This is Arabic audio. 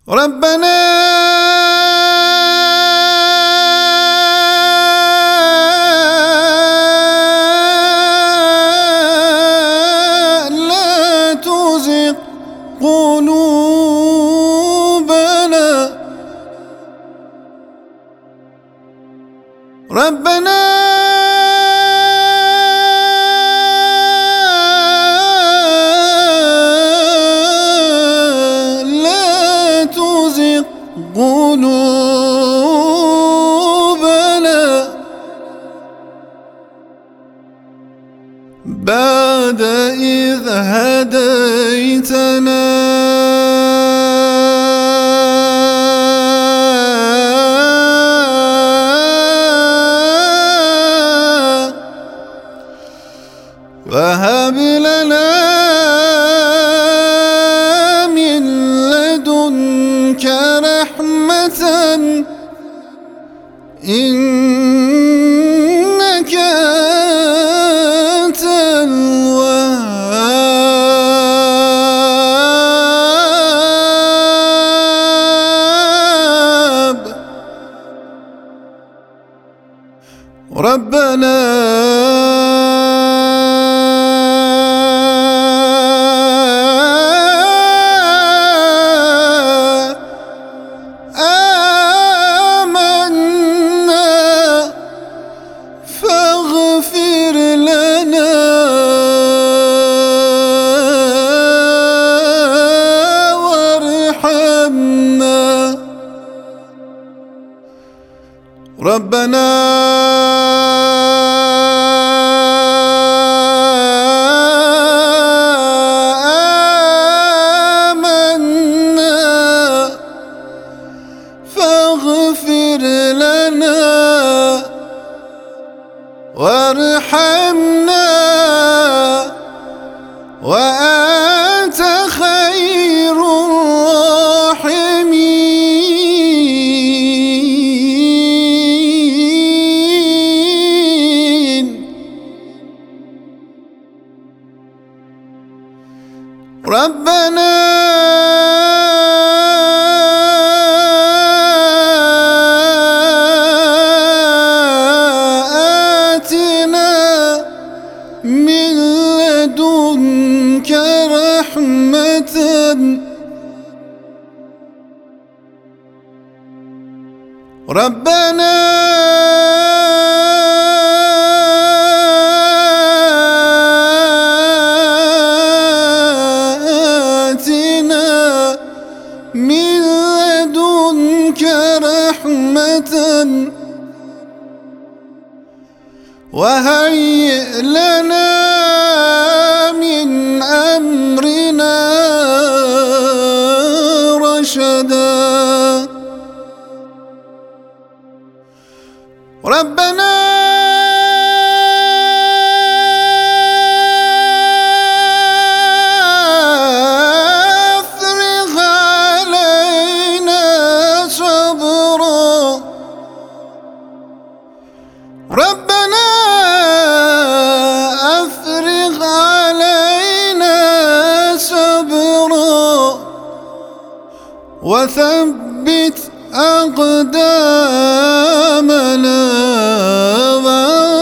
ربنا لا تزغ قلوبنا ربنا قلوبنا بعد إذ هديتنا وهب لنا من لدنك رحمة إنك أنت الوهاب ربنا ربنا آمنا فاغفر لنا وارحمنا وأنت خير ربنا آتنا من لدنك رحمة ربنا من لدنك رحمة وهيئ لنا من أمرنا رشدا ربنا ربنا أفرغ علينا صبرا وثبت أقدامنا